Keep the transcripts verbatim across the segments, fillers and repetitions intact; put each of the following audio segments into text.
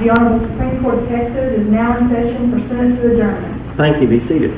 The Honorable Supreme Court of Texas is now in session pursuant to adjournment. Thank you. Be seated.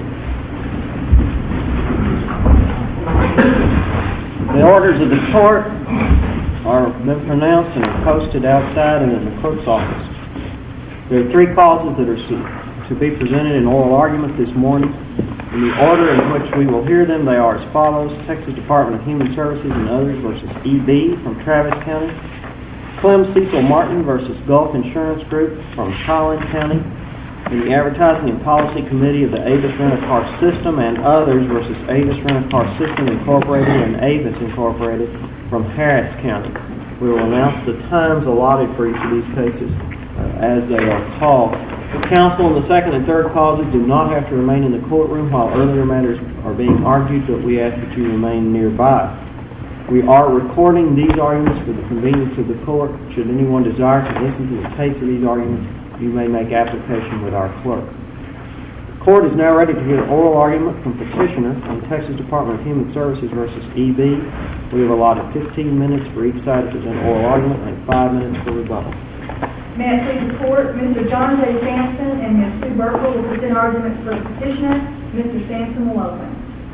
The orders of the court are been pronounced and are posted outside and in the clerk's office. There are three causes that are to be presented in oral argument this morning. In the order in which we will hear them, they are as follows: Texas Department of Human Services and others versus E B from Travis County, Clem Cecil Martin versus Gulf Insurance Group from Collin County, and the Advertising and Policy Committee of the Avis Rent-A-Car System and others versus Avis Rent-A-Car System Incorporated and Avis Incorporated from Harris County. We will announce the times allotted for each of these cases uh, as they are called. The counsel in the second and third causes do not have to remain in the courtroom while earlier matters are being argued, but we ask that you remain nearby. We are recording these arguments for the convenience of the court. Should anyone desire to listen to the tapes of these arguments, you may make application with our clerk. The court is now ready to hear oral argument from petitioner on Texas Department of Human Services versus E B. We have allotted fifteen minutes for each side to present oral argument and five minutes for rebuttal. May it please the court, Mister John J. Sampson and Miz Sue Burkle will present arguments for the petitioner. Mister Sampson will open.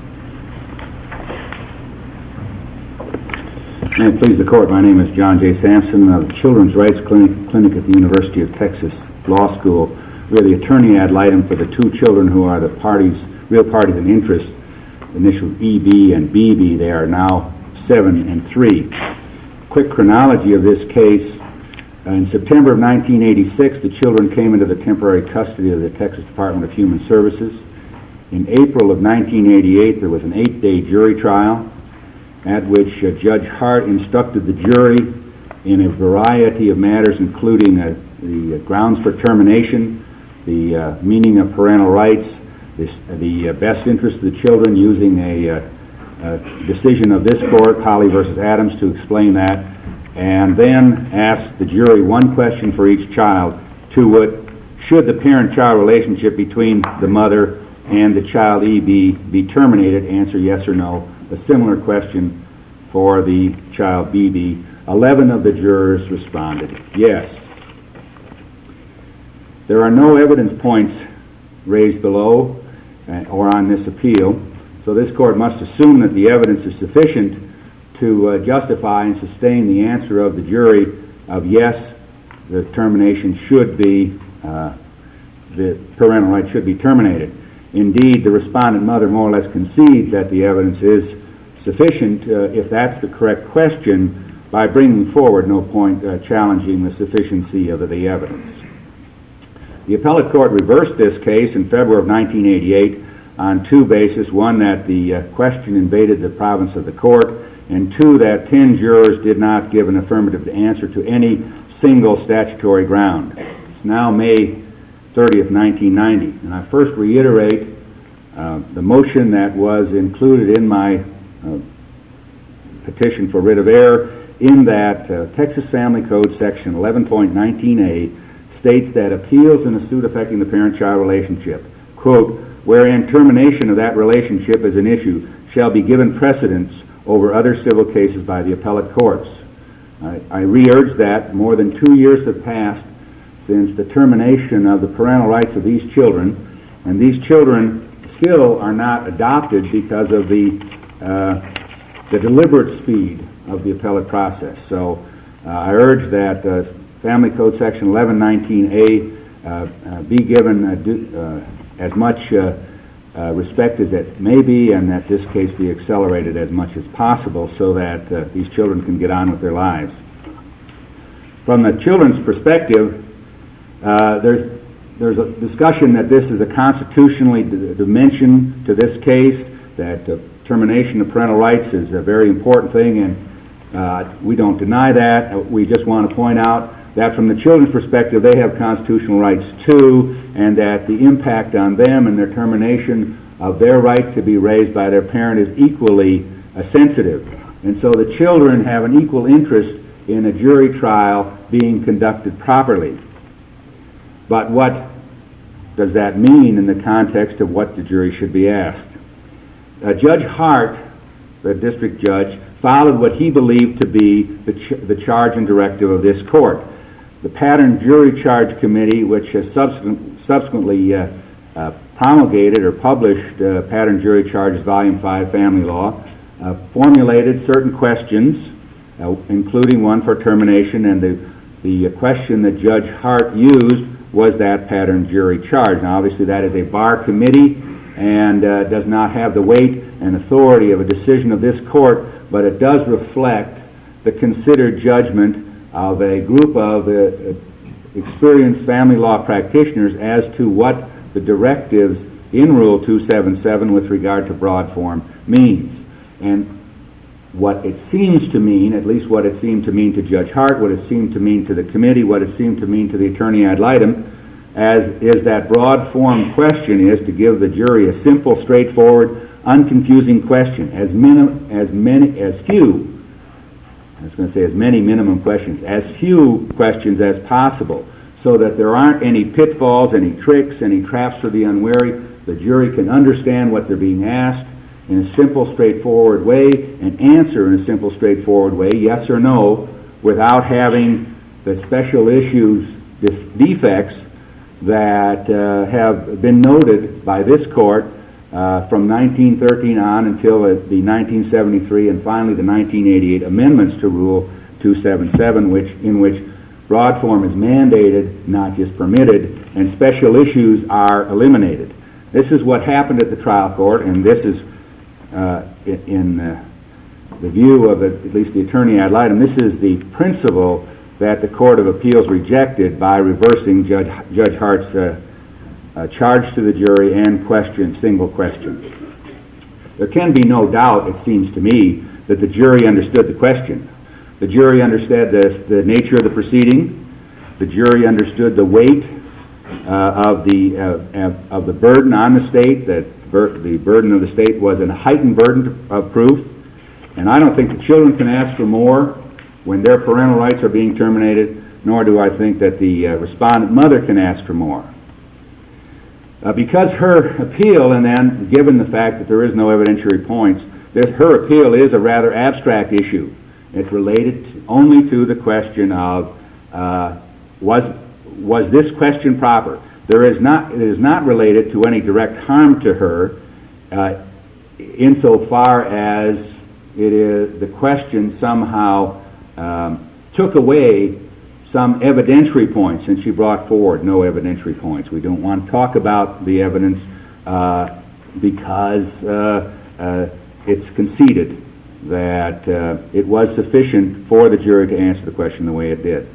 May it please the court, my name is John J. Sampson of the Children's Rights Clinic, Clinic at the University of Texas Law School. We are the attorney ad litem for the two children who are the parties, real parties in interest, initials E B and B B. They are now seven and three. Quick chronology of this case. Uh, in September of nineteen eighty-six, the children came into the temporary custody of the Texas Department of Human Services. In April of nineteen eighty-eight, there was an eight-day jury trial at which uh, Judge Hart instructed the jury in a variety of matters, including uh, the uh, grounds for termination, the uh, meaning of parental rights, this, uh, the uh, best interest of the children, using a, uh, a decision of this court, Holly versus Adams, to explain that, and then asked the jury one question for each child, to wit, should the parent-child relationship between the mother and the child E B be terminated? Answer yes or no. A similar question for the child B B. Eleven of the jurors responded yes. There are no evidence points raised below uh, or on this appeal, so this court must assume that the evidence is sufficient to uh, justify and sustain the answer of the jury of yes, the termination should be, uh, the parental rights should be terminated. Indeed, the respondent mother more or less concedes that the evidence is sufficient uh, if that's the correct question, by bringing forward no point uh, challenging the sufficiency of the evidence. The appellate court reversed this case in February of nineteen eighty-eight on two bases: one, that the uh, question invaded the province of the court, and two, that ten jurors did not give an affirmative answer to any single statutory ground. It's now May thirtieth, nineteen ninety, and I first reiterate uh, the motion that was included in my uh, petition for writ of error, in that uh, Texas Family Code section eleven point nineteen A states that appeals in a suit affecting the parent-child relationship, quote, wherein termination of that relationship is an issue, shall be given precedence over other civil cases by the appellate courts. I, I re-urge that more than two years have passed since the termination of the parental rights of these children, and these children still are not adopted because of the uh, the deliberate speed of the appellate process. So uh, I urge that uh, Family Code section eleven nineteen A uh, uh, be given uh, do, uh, as much uh, Uh, respect as it may be, and that this case be accelerated as much as possible so that uh, these children can get on with their lives. From the children's perspective, uh, there's there's a discussion that this is a constitutionally d- dimension to this case, that uh, termination of parental rights is a very important thing, and uh, we don't deny that. We just want to point out that from the children's perspective, they have constitutional rights too, and that the impact on them and their termination of their right to be raised by their parent is equally uh, sensitive. And so the children have an equal interest in a jury trial being conducted properly. But what does that mean in the context of what the jury should be asked? Uh, Judge Hart, the district judge, followed what he believed to be the, ch- the charge and directive of this court. the Pattern Jury Charge Committee, which has subsequent, subsequently uh, uh, promulgated or published uh, Pattern Jury Charges Volume five Family Law, uh, formulated certain questions, uh, including one for termination, and the, the question that Judge Hart used was that pattern jury charge. Now, obviously, that is a bar committee and uh, does not have the weight and authority of a decision of this court, but it does reflect the considered judgment of a group of uh, experienced family law practitioners as to what the directives in Rule two seventy-seven with regard to broad form means. And what it seems to mean, at least what it seemed to mean to Judge Hart, what it seemed to mean to the committee, what it seemed to mean to the attorney ad litem, as is that broad form question is to give the jury a simple, straightforward, unconfusing question, as minim, as many, as few, I was going to say as many minimum questions, as few questions as possible, so that there aren't any pitfalls, any tricks, any traps for the unwary. The jury can understand what they're being asked in a simple, straightforward way and answer in a simple, straightforward way, yes or no, without having the special issues, defects that uh, have been noted by this court uh, from nineteen thirteen on until uh, the nineteen seventy-three and finally the nineteen eighty-eight amendments to Rule two seventy-seven, which, in which broad form is mandated, not just permitted, and special issues are eliminated. This is what happened at the trial court, and this is Uh, in uh, the view of the, at least the attorney ad litem, this is the principle that the Court of Appeals rejected by reversing Judge, Judge Hart's uh, uh, charge to the jury and question, single question. There can be no doubt, it seems to me, that the jury understood the question. The jury understood the, the nature of the proceeding. The jury understood the weight uh, of the uh, of the burden on the state, that the burden of the state was a heightened burden of proof, and I don't think the children can ask for more when their parental rights are being terminated, nor do I think that the uh, respondent mother can ask for more. Uh, because her appeal, and then given the fact that there is no evidentiary points, this, her appeal is a rather abstract issue. It's related to, only to the question of uh, was was this question proper? There is not, it is not related to any direct harm to her uh, insofar as it is the question somehow um, took away some evidentiary points, and she brought forward no evidentiary points. We don't want to talk about the evidence uh, because uh, uh, it's conceded that uh, it was sufficient for the jury to answer the question the way it did.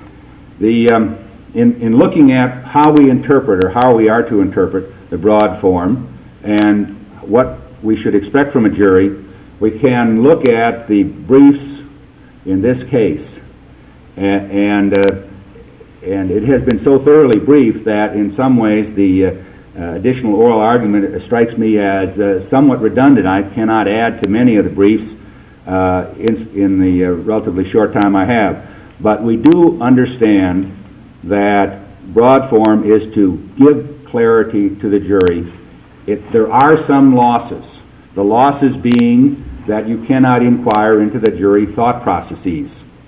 The um, In, in looking at how we interpret or how we are to interpret the broad form and what we should expect from a jury, we can look at the briefs in this case. And, and, uh, and it has been so thoroughly briefed that in some ways the uh, uh, additional oral argument strikes me as uh, somewhat redundant. I cannot add to many of the briefs uh, in, in the uh, relatively short time I have. But we do understand that broad form is to give clarity to the jury. If there are some losses, the losses being that you cannot inquire into the jury thought processes.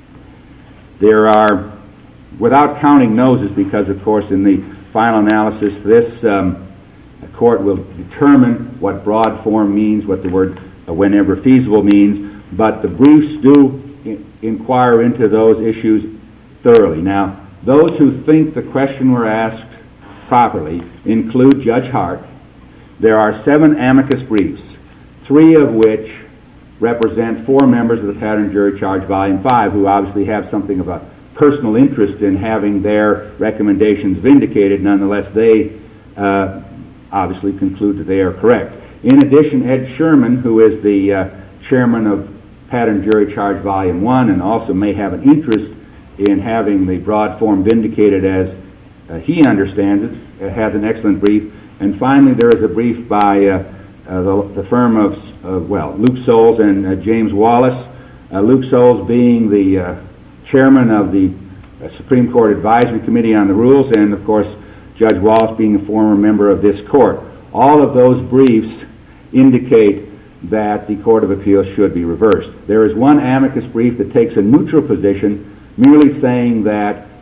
There are, without counting noses, because of course in the final analysis this um, court will determine what broad form means, what the word uh, whenever feasible means, but the briefs do in- inquire into those issues thoroughly. Now, those who think the question were asked properly include Judge Hart. There are seven amicus briefs, three of which represent four members of the Pattern Jury Charge Volume five, who obviously have something of a personal interest in having their recommendations vindicated. Nonetheless, they uh, obviously conclude that they are correct. In addition, Ed Sherman, who is the uh, chairman of Pattern Jury Charge Volume one and also may have an interest in having the broad form vindicated as uh, he understands it, uh, has an excellent brief. And finally, there is a brief by uh, uh, the, the firm of, uh, well, Luke Soles and uh, James Wallace. Uh, Luke Soles being the uh, chairman of the uh, Supreme Court Advisory Committee on the Rules, and of course, Judge Wallace being a former member of this court. All of those briefs indicate that the Court of Appeals should be reversed. There is one amicus brief that takes a neutral position, merely saying that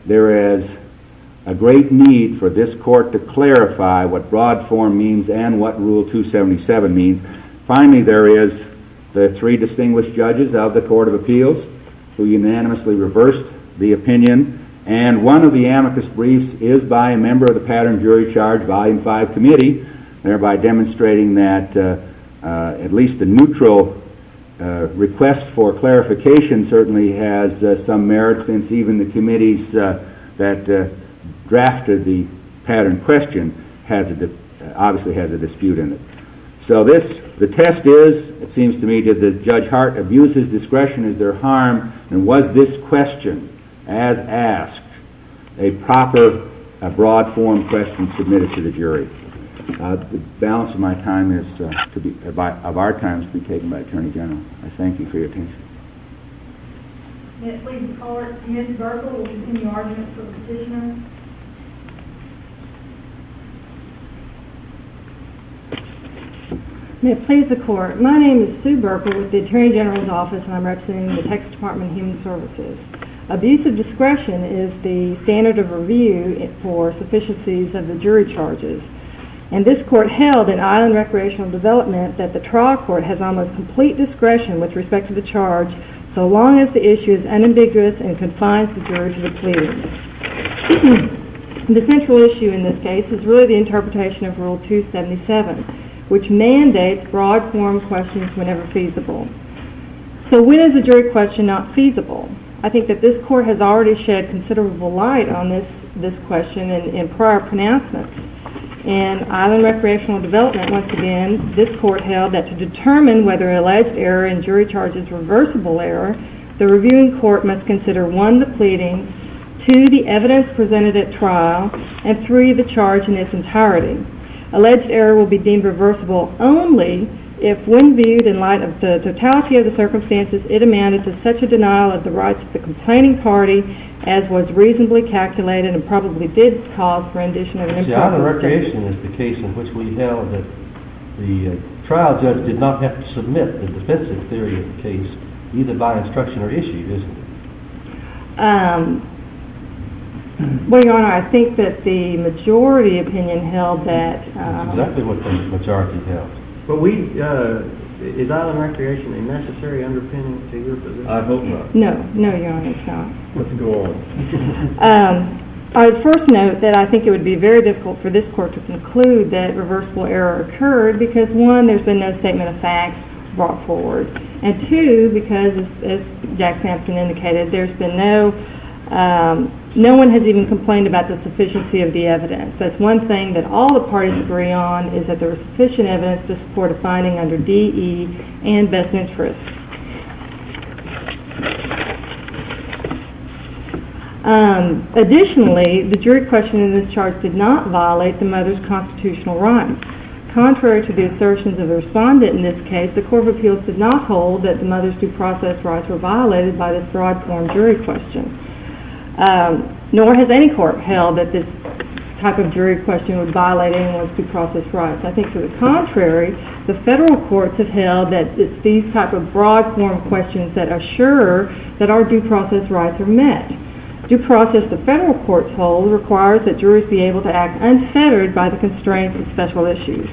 there is a great need for this court to clarify what broad form means and what Rule two seventy-seven means. Finally, there is the three distinguished judges of the Court of Appeals who unanimously reversed the opinion, and one of the amicus briefs is by a member of the Pattern Jury Charge Volume five Committee, thereby demonstrating that uh, uh, at least the neutral uh, request for clarification certainly has uh, some merit, since even the committees uh, that uh, drafted the pattern question has a di- obviously has a dispute in it. So this, the test is, it seems to me, did the Judge Hart abuse his discretion? Is there harm? And was this question, as asked, a proper, a broad form question submitted to the jury? Uh, the balance of my time is uh, to be, of our time is to be taken by Attorney General. I thank you for your attention. May it please the court, Miz Burkle will continue arguments for the petitioner. May it please the court, my name is Sue Burkle with the Attorney General's Office, and I'm representing the Texas Department of Human Services. Abuse of discretion is the standard of review for sufficiencies of the jury charges. And this court held in Island Recreational Development that the trial court has almost complete discretion with respect to the charge, so long as the issue is unambiguous and confines the jury to the pleadings. The central issue in this case is really the interpretation of Rule two seventy-seven, which mandates broad form questions whenever feasible. So when is a jury question not feasible? I think that this court has already shed considerable light on this, this question in, in prior pronouncements. In Island Recreational Development, once again, this court held that to determine whether alleged error in jury charge is reversible error, the reviewing court must consider one, the pleadings, two, the evidence presented at trial, and three, the charge in its entirety. Alleged error will be deemed reversible only if, when viewed in light of the totality of the circumstances, it amounted to such a denial of the rights of the complaining party as was reasonably calculated and probably did cause rendition of an improper. See, Island Recreation is the case in which we held that the uh, trial judge did not have to submit the defensive theory of the case, either by instruction or issue, isn't it? Um, Well, Your Honor, I think that the majority opinion held that... That's Um, exactly what the majority held. But we, uh, is Island Recreation a necessary underpinning to your position? I hope not. no, no, Your Honor, it's not. Let's go on. Um, I would first note that I think it would be very difficult for this court to conclude that reversible error occurred because, one, there's been no statement of facts brought forward, and two, because, as, as Jack Sampson indicated, there's been no... Um, no one has even complained about the sufficiency of the evidence. That's one thing that all the parties agree on, is that there was sufficient evidence to support a finding under D E and best interest. Um, additionally, the jury question in this charge did not violate the mother's constitutional rights. Contrary to the assertions of the respondent in this case, the Court of Appeals did not hold that the mother's due process rights were violated by this broad-form jury question. Um, nor has any court held that this type of jury question would violate anyone's due process rights. I think to the contrary, the federal courts have held that it's these type of broad-form questions that assure that our due process rights are met. Due process, the federal courts hold, requires that juries be able to act unfettered by the constraints of special issues.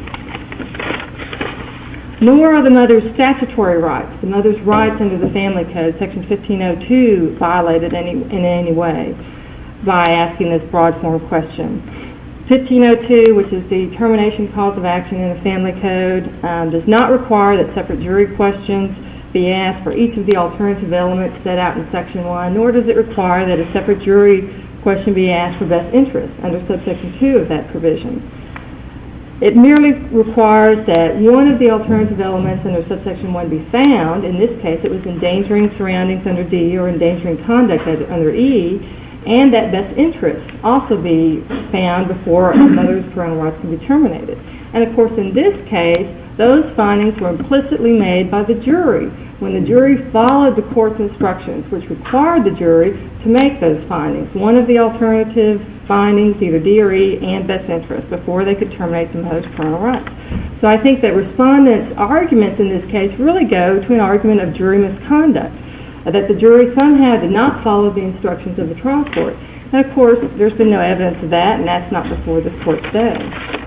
Nor are the mother's statutory rights, the mother's rights under the Family Code, Section fifteen oh two, violated any, in any way by asking this broad form question. fifteen oh two, which is the termination cause of action in the Family Code, um, does not require that separate jury questions be asked for each of the alternative elements set out in Section one, nor does it require that a separate jury question be asked for best interest under subsection two of that provision. It merely requires that one of the alternative elements under subsection one be found. In this case, it was endangering surroundings under D or endangering conduct under E, and that best interest also be found before a mother's parental rights can be terminated. And of course, in this case, those findings were implicitly made by the jury when the jury followed the court's instructions, which required the jury to make those findings, one of the alternative findings, either D or E, and best interest, before they could terminate the mother's parental rights. So I think that respondents' arguments in this case really go to an argument of jury misconduct, that the jury somehow did not follow the instructions of the trial court. And of course, there's been no evidence of that, and that's not before this court today.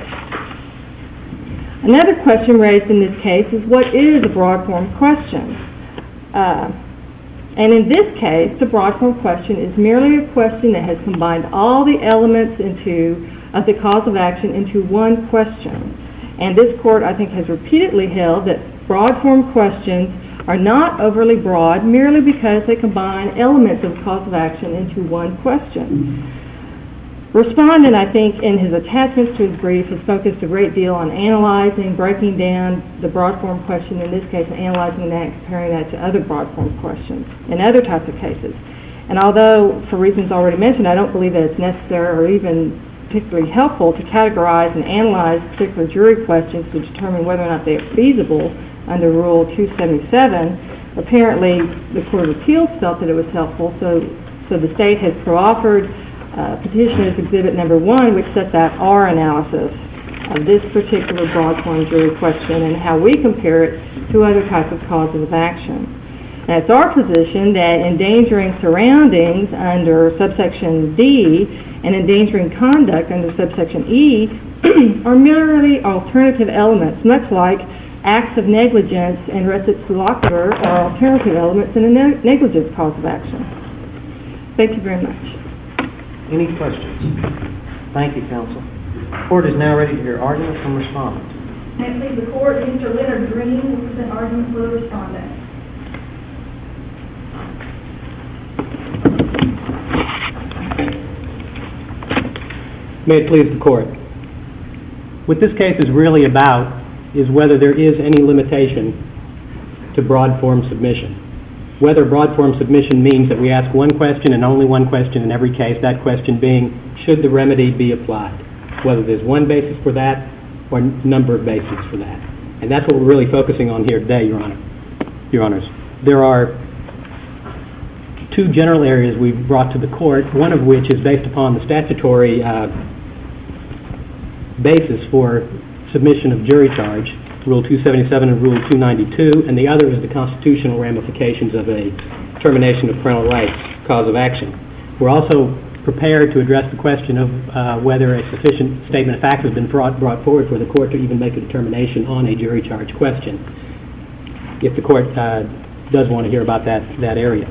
Another question raised in this case is, what is a broad form question? Uh, and in this case, the broad form question is merely a question that has combined all the elements into of the cause of action into one question. And this court, I think, has repeatedly held that broad form questions are not overly broad merely because they combine elements of the cause of action into one question. Respondent, I think, in his attachments to his brief, has focused a great deal on analyzing, breaking down the broad form question in this case, and analyzing that and comparing that to other broad form questions in other types of cases. And although, for reasons already mentioned, I don't believe that it's necessary or even particularly helpful to categorize and analyze particular jury questions to determine whether or not they are feasible under Rule two seventy-seven, apparently the Court of Appeals felt that it was helpful, so, so the state has pro-offered uh, Petitioner's Exhibit Number one, which sets out our analysis of this particular broad form jury question and how we compare it to other types of causes of action. And it's our position that endangering surroundings under subsection D and endangering conduct under subsection E are merely alternative elements, much like acts of negligence and res ipsa loquitur are alternative elements in a ne- negligence cause of action. Thank you very much. Any questions? Thank you, counsel. The court is now ready to hear argument from respondents. May it please the court, Mister Leonard Green will present argument for the respondent. May it please the court. What this case is really about is whether there is any limitation to broad form submission. Whether broad form submission means that we ask one question and only one question in every case, that question being, should the remedy be applied? Whether there's one basis for that or a number of bases for that. And that's what we're really focusing on here today, Your Honor. Your Honors. There are two general areas we've brought to the court, one of which is based upon the statutory uh, basis for submission of jury charge, Rule two seventy-seven and Rule two ninety-two, and the other is the constitutional ramifications of a termination of parental rights cause of action. We're also prepared to address the question of uh, whether a sufficient statement of fact has been brought, brought forward for the court to even make a determination on a jury charge question, if the court uh, does want to hear about that, that area.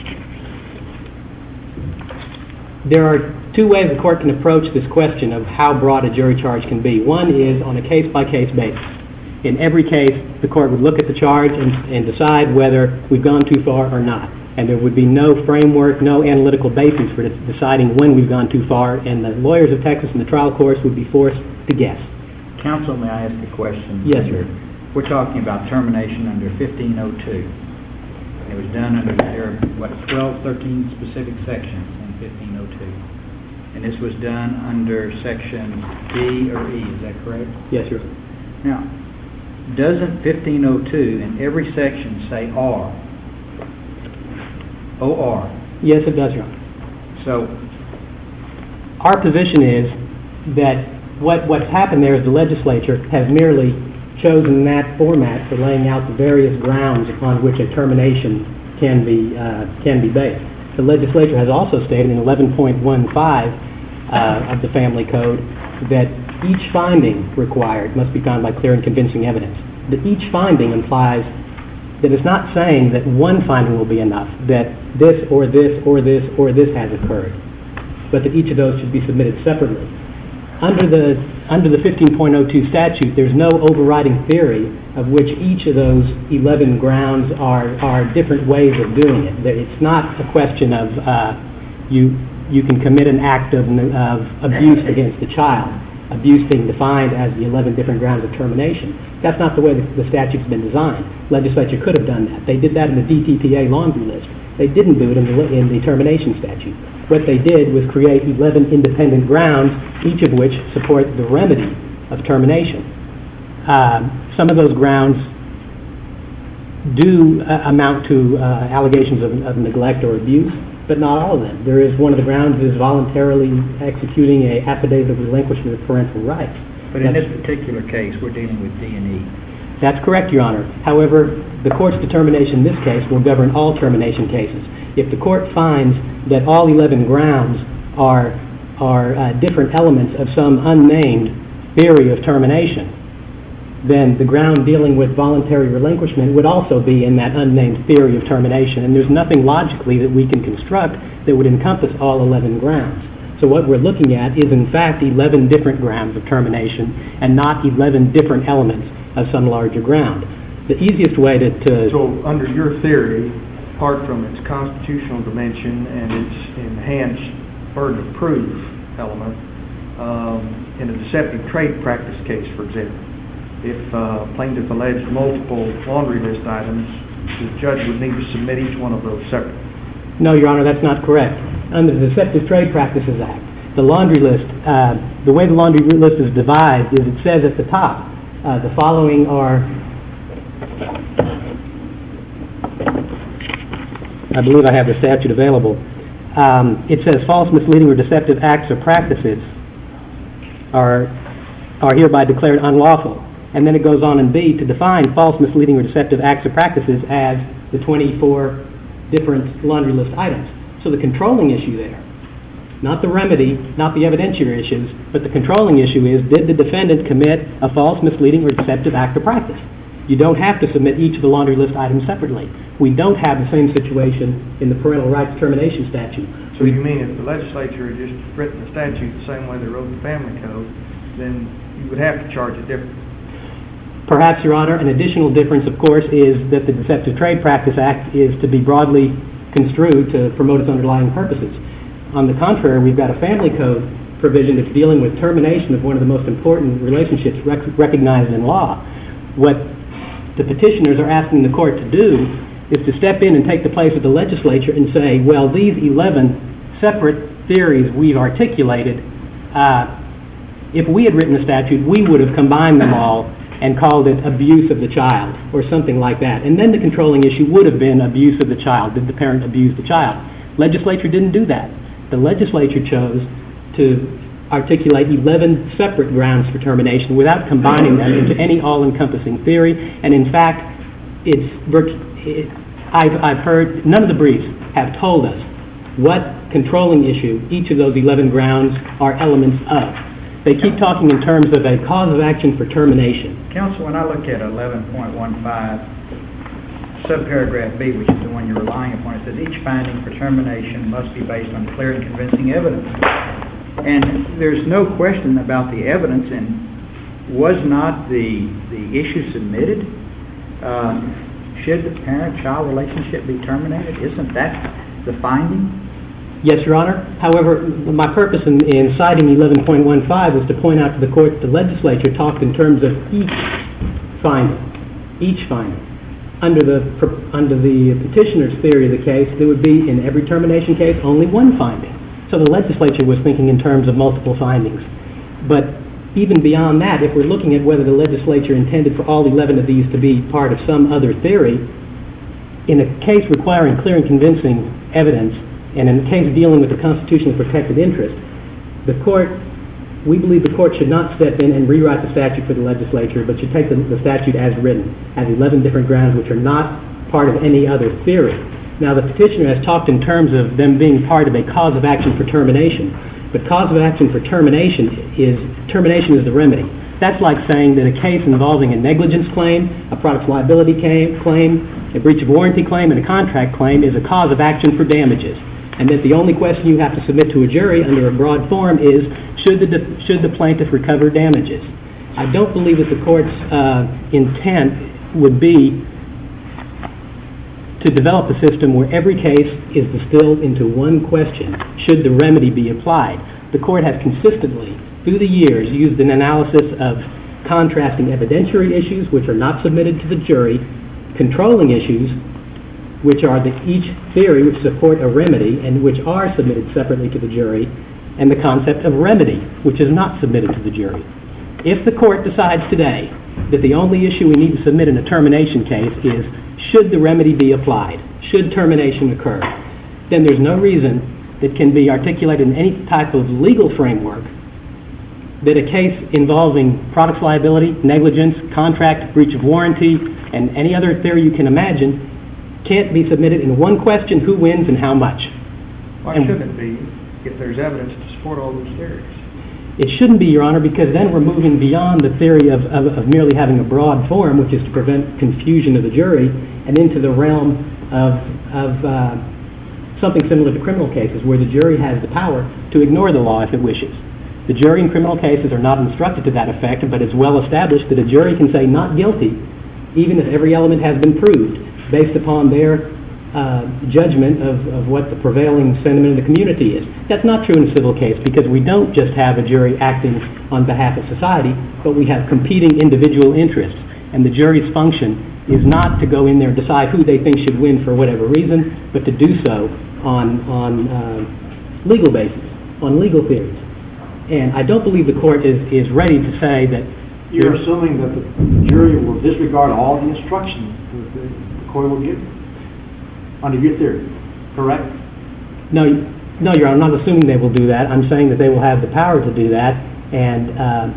There are two ways the court can approach this question of how broad a jury charge can be. One is on a case-by-case basis. In every case, the court would look at the charge and, and decide whether we've gone too far or not. And there would be no framework, no analytical basis for deciding when we've gone too far, and the lawyers of Texas and the trial courts would be forced to guess. Counsel, may I ask a question? Yes, sir. We're talking about termination under fifteen oh two. It was done under, there are, what, twelve, thirteen specific sections in fifteen oh two. And this was done under section D or E, is that correct? Yes, sir. Now, doesn't fifteen oh two in every section say R? O R. Yes, it does, Your Honor. So, our position is that what, what's happened there is the legislature has merely chosen that format for laying out the various grounds upon which a termination can be uh, can be based. The legislature has also stated in eleven point one five uh, of the Family Code that each finding required must be found by clear and convincing evidence. That each finding implies that it's not saying that one finding will be enough, that this or this or this or this has occurred, but that each of those should be submitted separately. Under the under the fifteen point oh two statute, there's no overriding theory of which each of those eleven grounds are, are different ways of doing it. That it's not a question of uh, you you can commit an act of, of abuse against the child, abuse being defined as the eleven different grounds of termination. That's not the way the, the statute's been designed. Legislature could have done that. They did that in the D T P A laundry list. They didn't do it in the, in the termination statute. What they did was create eleven independent grounds, each of which support the remedy of termination. Um, some of those grounds do uh, amount to uh, allegations of, of neglect or abuse, but not all of them. There is one of the grounds is voluntarily executing a affidavit of relinquishment of parental rights. but in this particular case, we're dealing with D and E. That's correct, Your Honor. However, the court's determination in this case will govern all termination cases. If the court finds that all eleven grounds are, are uh, different elements of some unnamed theory of termination, then the ground dealing with voluntary relinquishment would also be in that unnamed theory of termination. And there's nothing logically that we can construct that would encompass all eleven grounds. So what we're looking at is in fact eleven different grounds of termination and not eleven different elements of some larger ground. The easiest way to... to So under your theory, apart from its constitutional dimension and its enhanced burden of proof element, um, in a deceptive trade practice case, for example, if uh, plaintiff alleged multiple laundry list items, the judge would need to submit each one of those separately. No, Your Honor, that's not correct. Under the Deceptive Trade Practices Act, the laundry list, uh, the way the laundry list is devised is it says at the top, uh, the following are, I believe I have the statute available. Um, it says false, misleading, or deceptive acts or practices are, are hereby declared unlawful. And then it goes on in B to define false, misleading, or deceptive acts or practices as the twenty-four different laundry list items. So the controlling issue there, not the remedy, not the evidentiary issues, but the controlling issue is, did the defendant commit a false, misleading, or deceptive act or practice? You don't have to submit each of the laundry list items separately. We don't have the same situation in the parental rights termination statute. So you mean if the legislature had just written the statute the same way they wrote the family code, then you would have to charge it differently? Perhaps, Your Honor. An additional difference, of course, is that the Deceptive Trade Practice Act is to be broadly construed to promote its underlying purposes. On the contrary, we've got a family code provision that's dealing with termination of one of the most important relationships rec- recognized in law. What the petitioners are asking the court to do is to step in and take the place of the legislature and say, well, these eleven separate theories we've articulated, uh, if we had written the statute, we would have combined them all and called it abuse of the child or something like that. And then the controlling issue would have been abuse of the child. Did the parent abuse the child? Legislature didn't do that. The legislature chose to articulate eleven separate grounds for termination without combining them into any all-encompassing theory. And in fact, it's it, I've, I've heard none of the briefs have told us what controlling issue each of those eleven grounds are elements of. They keep talking in terms of a cause of action for termination. Counsel, when I look at eleven point one five, subparagraph B, which is the one you're relying upon, it says each finding for termination must be based on clear and convincing evidence. And there's no question about the evidence, and was not the, the issue submitted? Uh, should the parent-child relationship be terminated? Isn't that the finding? Yes, Your Honor. However, my purpose in, in citing eleven point one five was to point out to the court that the legislature talked in terms of each finding, each finding. Under the under the petitioner's theory of the case, there would be, in every termination case, only one finding. So the legislature was thinking in terms of multiple findings. But even beyond that, if we're looking at whether the legislature intended for all eleven of these to be part of some other theory, in a case requiring clear and convincing evidence, and in a case dealing with the constitutionally protected interest, the court, we believe the court should not step in and rewrite the statute for the legislature, but should take the, the statute as written, as eleven different grounds which are not part of any other theory. Now, the petitioner has talked in terms of them being part of a cause of action for termination, but cause of action for termination is, termination is the remedy. That's like saying that a case involving a negligence claim, a products liability claim, a breach of warranty claim, and a contract claim is a cause of action for damages. And that the only question you have to submit to a jury under a broad form is, should the, should the plaintiff recover damages? I don't believe that the court's uh, intent would be to develop a system where every case is distilled into one question: should the remedy be applied? The court has consistently, through the years, used an analysis of contrasting evidentiary issues, which are not submitted to the jury, controlling issues, which are the each theory which support a remedy and which are submitted separately to the jury, and the concept of remedy, which is not submitted to the jury. If the court decides today that the only issue we need to submit in a termination case is, should the remedy be applied, should termination occur, then there's no reason that can be articulated in any type of legal framework that a case involving products liability, negligence, contract, breach of warranty, and any other theory you can imagine can't be submitted in one question: who wins and how much. Why and should it be? if there's evidence to support all those theories. It shouldn't be, Your Honor, because then we're moving beyond the theory of, of, of merely having a broad form, which is to prevent confusion of the jury, and into the realm of, of uh, something similar to criminal cases, where the jury has the power to ignore the law if it wishes. The jury in criminal cases are not instructed to that effect, but it's well established that a jury can say not guilty, even if every element has been proved, based upon their uh, judgment of, of what the prevailing sentiment in the community is. That's not true in a civil case, because we don't just have a jury acting on behalf of society, but we have competing individual interests, and the jury's function is not to go in there and decide who they think should win for whatever reason, but to do so on, on uh, legal basis, on legal theories. And I don't believe the court is, is ready to say that... You're assuming that the jury will disregard all the instructions that the, the court will give under your theory, correct? No, no, Your Honor, I'm not assuming they will do that. I'm saying that they will have the power to do that, and uh,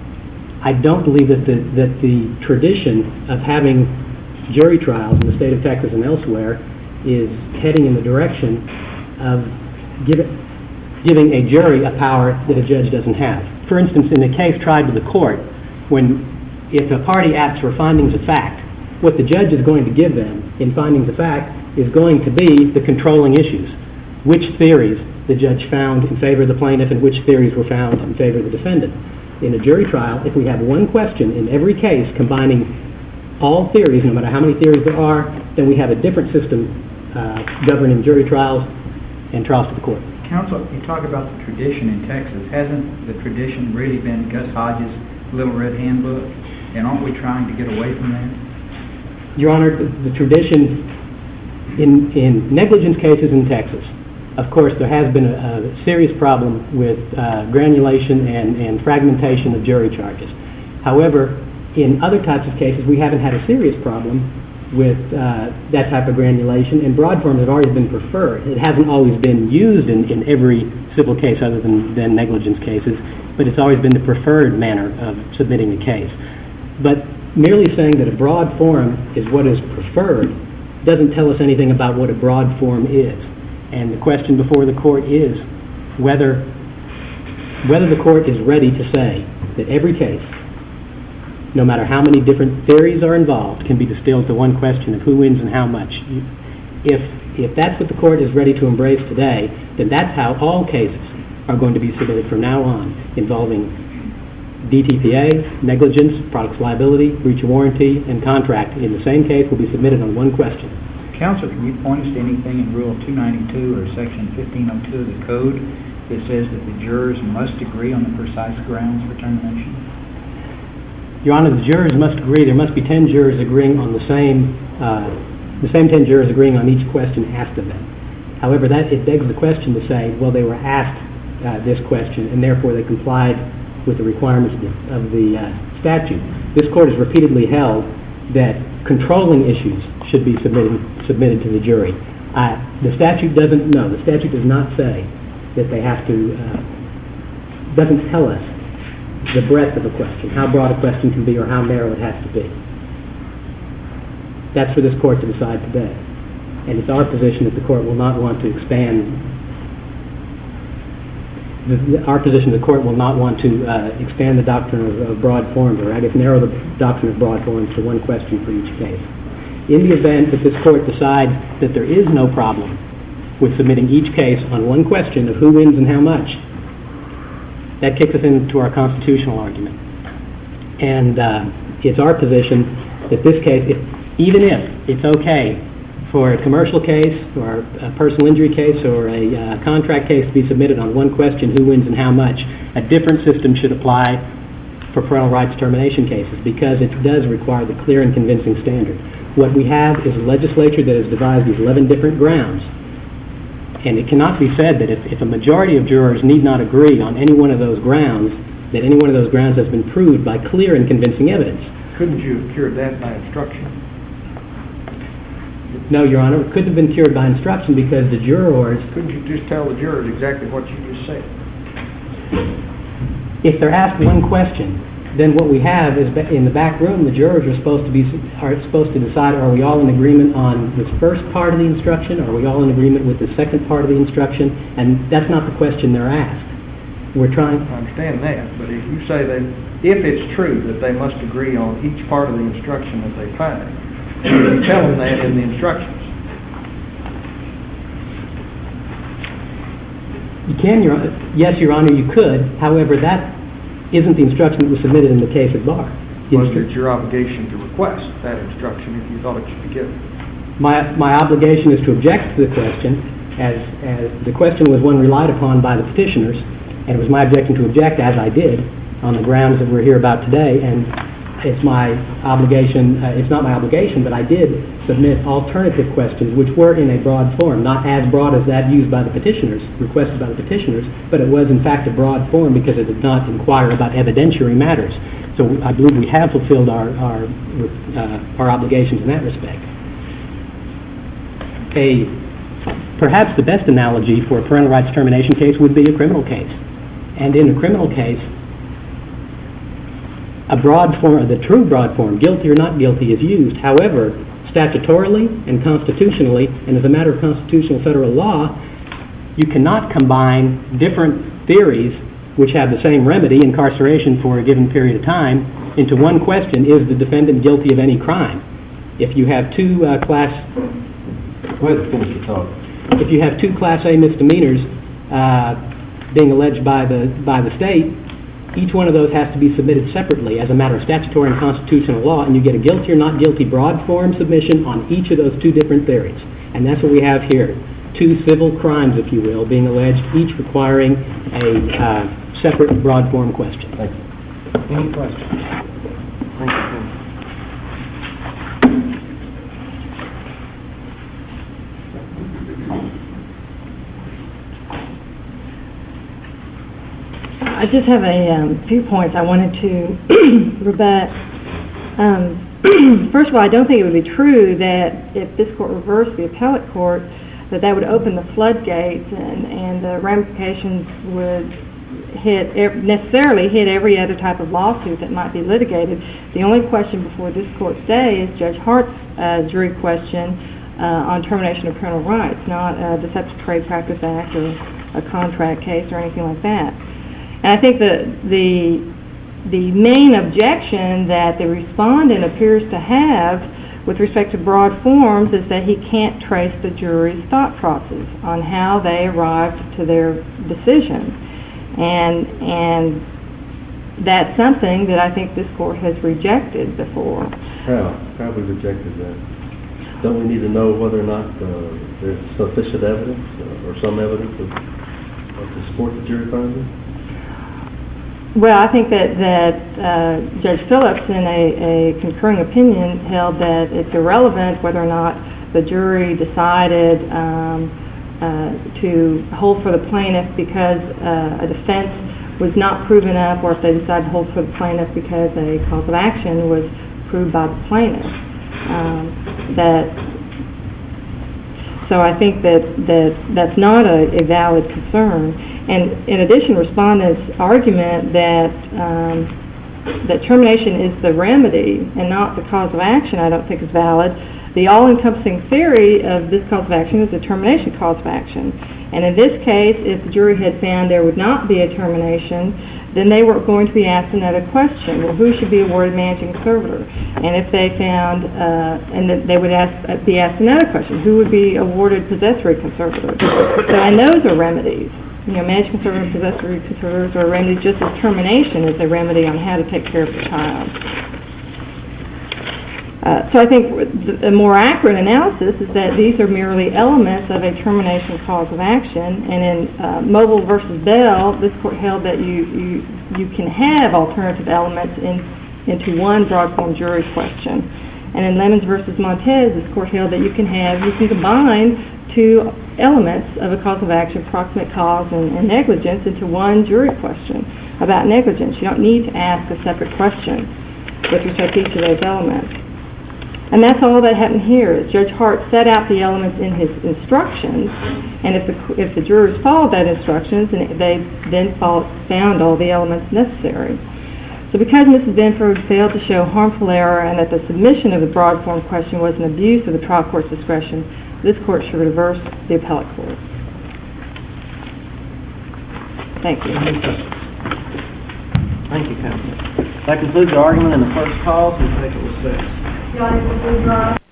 I don't believe that the, that the tradition of having jury trials in the state of Texas and elsewhere is heading in the direction of giving, giving a jury a power that a judge doesn't have. For instance, in a case tried to the court, when if a party asks for findings of fact, what the judge is going to give them in findings of fact is going to be the controlling issues. Which theories the judge found in favor of the plaintiff and which theories were found in favor of the defendant. In a jury trial, if we have one question in every case combining all theories, no matter how many theories there are, then we have a different system uh, governing jury trials and trials to the court. Counsel, you talk about the tradition in Texas. Hasn't the tradition really been Gus Hodges' Little Red Handbook? And aren't we trying to get away from that? Your Honor, the, the tradition in, in negligence cases in Texas, of course, there has been a, a serious problem with uh, granulation and, and fragmentation of jury charges. However, in other types of cases, we haven't had a serious problem with uh, that type of granulation, and broad forms have always been preferred. It hasn't always been used in, in every civil case other than, than negligence cases, but it's always been the preferred manner of submitting a case. But merely saying that a broad form is what is preferred doesn't tell us anything about what a broad form is. And the question before the court is whether, whether the court is ready to say that every case, no matter how many different theories are involved, can be distilled to one question of who wins and how much. If, if that's what the court is ready to embrace today, then that's how all cases are going to be submitted from now on, involving D T P A, negligence, products liability, breach of warranty, and contract in the same case will be submitted on one question. Counsel, can you point us to anything in Rule two ninety-two or Section fifteen oh two of the Code that says that the jurors must agree on the precise grounds for termination? Your Honor, the jurors must agree. There must be ten jurors agreeing on the same, uh, the same ten jurors agreeing on each question asked of them. However, that it begs the question to say, well, they were asked uh, this question, and therefore they complied with the requirements of the, of the uh, statute. This court has repeatedly held that controlling issues should be submitted, submitted to the jury. Uh, the statute doesn't, no, the statute does not say that they have to, uh, doesn't tell us the breadth of a question, how broad a question can be or how narrow it has to be. That's for this court to decide today. And it's our position that the court will not want to expand The, our position, the court will not want to uh, expand the doctrine of, of broad forms, or I guess narrow the doctrine of broad forms to one question for each case. In the event that this court decides that there is no problem with submitting each case on one question of who wins and how much, that kicks us into our constitutional argument. And uh, it's our position that this case, if, even if it's okay for a commercial case or a personal injury case or a uh, contract case to be submitted on one question, who wins and how much, a different system should apply for parental rights termination cases, because it does require the clear and convincing standard. What we have is a legislature that has devised these eleven different grounds, and it cannot be said that if, if a majority of jurors need not agree on any one of those grounds, that any one of those grounds has been proved by clear and convincing evidence. Couldn't you have cured that by instruction? No, Your Honor, it couldn't have been cured by instruction because the jurors... Couldn't you just tell the jurors exactly what you just said? If they're asked one question then what we have is ba- in the back room, the jurors are supposed to be are supposed to decide: are we all in agreement on the first part of the instruction? Are we all in agreement with the second part of the instruction? And that's not the question they're asked. We're trying. I understand that, but if you say that if it's true that they must agree on each part of the instruction that they find, you tell them that in the instructions. You can, Your Yes, Your Honor, you could. However, that isn't the instruction that was submitted in the case at bar. The Was instru- it your obligation to request that instruction if you thought it should be given? My, my obligation is to object to the question, as, as the question was one relied upon by the petitioners, and it was my objection to object, as I did, on the grounds that we're here about today, and it's my obligation, uh, it's not my obligation, but I did submit alternative questions, which were in a broad form, not as broad as that used by the petitioners, requested by the petitioners, but it was in fact a broad form because it did not inquire about evidentiary matters. So I believe we have fulfilled our, our, uh, our obligations in that respect. A, perhaps the best analogy for a parental rights termination case would be a criminal case. And in a criminal case, a broad form, the true broad form, guilty or not guilty, is used. However, statutorily and constitutionally, and as a matter of constitutional federal law, you cannot combine different theories which have the same remedy, incarceration for a given period of time, into one question: is the defendant guilty of any crime? If you have two uh, class, Go ahead and finish the talk. if you have two Class A misdemeanors uh, being alleged by the by the state, each one of those has to be submitted separately as a matter of statutory and constitutional law, and you get a guilty or not guilty broad form submission on each of those two different theories. And that's what we have here. Two civil crimes, if you will, being alleged, each requiring a uh, separate broad form question. Thank you. Any questions? Thank you. I just have a um, few points I wanted to rebut. Um, first of all, I don't think it would be true that if this court reversed the appellate court, that that would open the floodgates and, and the ramifications would hit necessarily hit every other type of lawsuit that might be litigated. The only question before this court today is Judge Hart's uh, jury question uh, on termination of parental rights, not a Deceptive Trade Practice Act or a contract case or anything like that. And I think that the the main objection that the respondent appears to have with respect to broad forms is that he can't trace the jury's thought process on how they arrived to their decision. And and that's something that I think this court has rejected before. How? How have we rejected that? Don't we need to know whether or not uh, there's sufficient evidence uh, or some evidence of, of to support the jury finding? Well, I think that, that uh, Judge Phillips, in a, a concurring opinion, held that it's irrelevant whether or not the jury decided um, uh, to hold for the plaintiff because uh, a defense was not proven up, or if they decided to hold for the plaintiff because a cause of action was proved by the plaintiff. Um, that So I think that, that that's not a, a valid concern. And in addition, respondents' argument that um, that termination is the remedy and not the cause of action, I don't think is valid. The all-encompassing theory of this cause of action is a termination cause of action. And in this case, if the jury had found there would not be a termination, then they were going to be asked another question. Well, who should be awarded managing conservator? And if they found, uh, and then they would ask, be asked another question, who would be awarded possessory conservator? So, and those are remedies. You know, managing conservator and possessory conservators are remedies just as termination is a remedy on how to take care of the child. Uh, so I think a more accurate analysis is that these are merely elements of a termination cause of action. And in uh, Mobile versus Bell, this court held that you, you you can have alternative elements in, into one broad form jury question. And in Lemons versus Montez, this court held that you can have you can combine two elements of a cause of action, proximate cause and, and negligence, into one jury question about negligence. You don't need to ask a separate question with respect to each of those elements. And that's all that happened here. Judge Hart set out the elements in his instructions, and if the if the jurors followed that instructions, and they then followed, found all the elements necessary. So because Missus Benford failed to show harmful error and that the submission of the broad form question was an abuse of the trial court's discretion, this court should reverse the appellate court. Thank you. Thank you, counsel. That concludes the argument in the first cause. We'll take a recess. The audience will please rise.